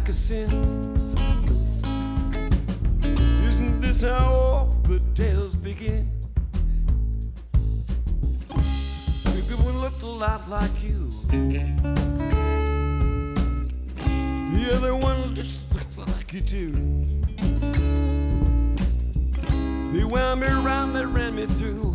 like a sin. Isn't this how all good tales begin? The good one looked a lot like you. The other one just looked like you too. They wound me around, they ran me through.